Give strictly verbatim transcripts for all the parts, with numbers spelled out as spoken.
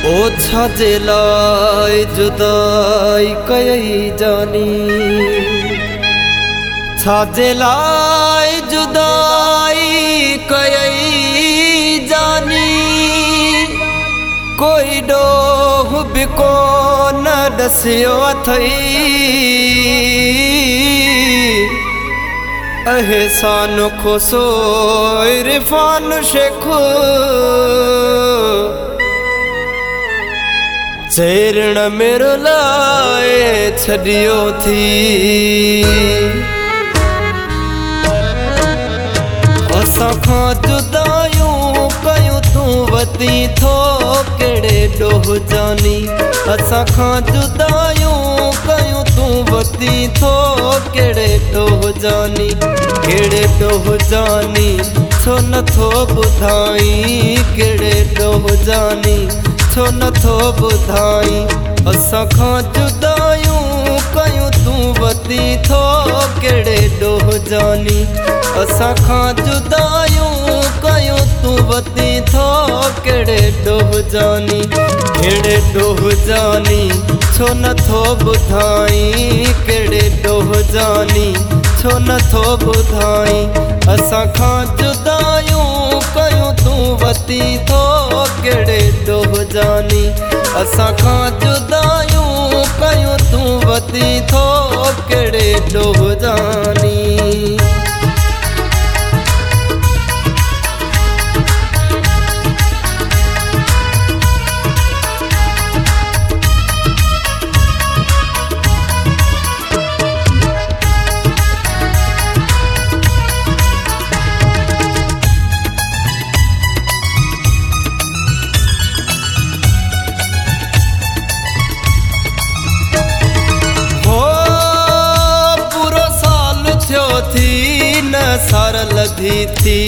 ओछा जेलाई जुदाई कई जानी, छाजेलाई जुदाई कई जानी। कोई डोह बिको न दसियो अथई, एहसान खुसो इरफान शेखो। चेरण मेरो लाए छड़ियो थी, असां खां जुदायूं कयूं तू वती थो केड़े डोह जानी। असां खां जुदायूं कयूं तू वती थो केड़े डोह जानी। केड़े डोह जानी छो नथो ॿुधाई, केड़े डोह जानी छो नथो ॿुधाई। असां खां जुदायूं कयूं तू वती थो केड़े डोह जानी। असां खां जुदायूं कयूं तू वती थो केड़े डोह जानी। केड़े डोह जानी छो नथो ॿुधाई, केड़े डोह जानी छो नथो ॿुधाई। असां खां जुदायूं कयूं तू वती थो केड़े डोह जानी। असां खां जुदायूं कयूं तू वती थो केड़े डोह जानी। न सार लधी थी,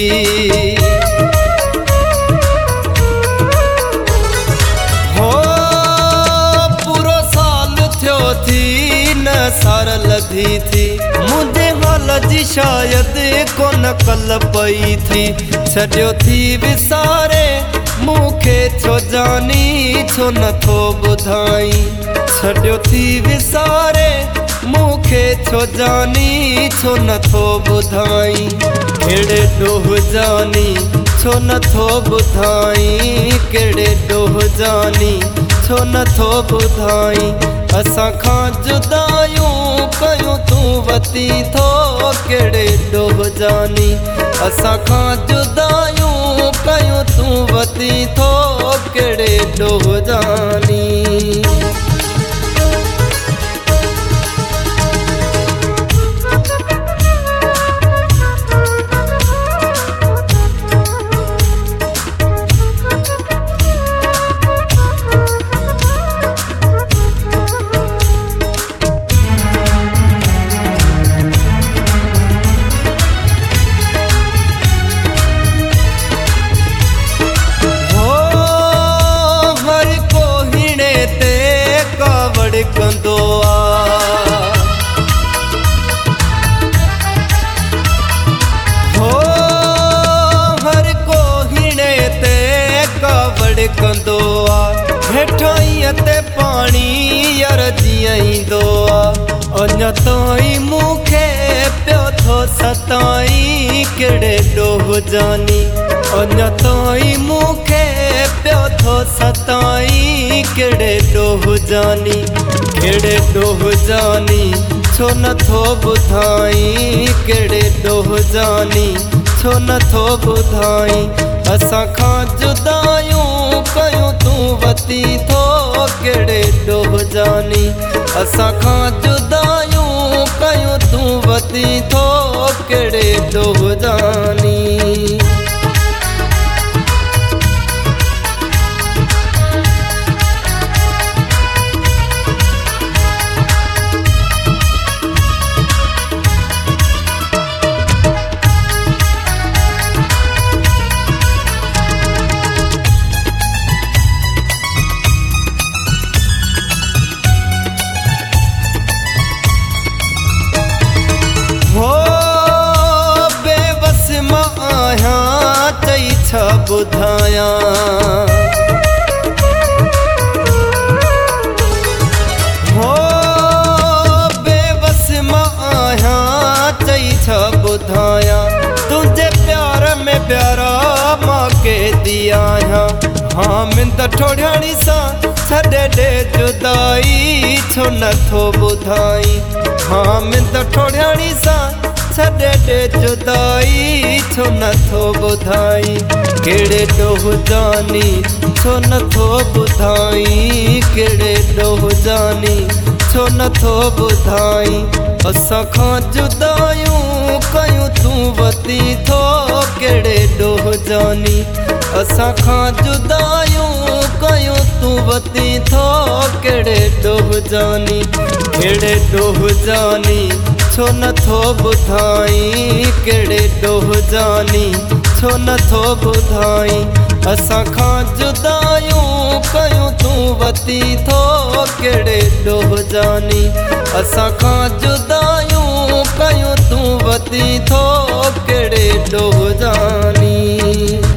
हो पूरो साल थियो थी न सार लधी थी। मुझे हाल जी शायद कोन कल पई थी, छड़ियो थी विसारे मूंखे छो जानी छो नथो ॿुधाई। छड़ियो थी विसारे मूंखे छो जानी छो नथो ॿुधाई। केड़े डोह जानी छो नथो ॿुधाई, केड़े डोह जानी छो नथो ॿुधाई। असां खां जुदायूं कयूं तू वती थो केड़े डोह जानी। असां खां जुदायूं कयूं तू वती थो केड़े डोह जानी। कंदो आ हो हर को हिणे ते कावड़ कंदो आ। हेठाईं ते पानी यार जीअं ईंदो आ, अञा ताईं मूंखे पियो थो सताई केड़े डोह जानी। अञा ताईं मूंखे पियो थो सताई केड़े डोह जानी। केड़े डोह जानी छो नथो ॿुधाई, केड़े डोह जानी छो नथो ॿुधाई। असां खां जुदायूं कयूं तू वती थो केड़े डोह जानी। असां खां जुदायूं कयूं तू वती थो केड़े डोह जानी। छा ॿुधायां प्यारा मां के दिया हाँ मिंत ठोड़ियाणी सा छॾे ॾे जुदाई छो नथो ॿुधाई हाँ मिंत ठोड़ियाणी सा छॾे ॾे जुदाई छो नथो ॿुधाई कहिड़े ॾोह जानी छो नथो ॿुधाई कहिड़े ॾोह जानी छो नथो ॿुधाई असां खां जुदायूं कयूं तूं वती थो कहिड़े ॾोह जानी असां खां जुदायूं कयूं तूं वती थो कहिड़े ॾोह जानी कहिड़े ॾोह जानी छो नथो ॿुधाई कहिड़े ॾोह जानी छो नथो ॿुधाई असां खां जुदायूं कयूं तूं वती थो कहिड़े ॾोह जानी असां खां जुदायूं कयूं तूं वती थो कहिड़े ॾोह जानी।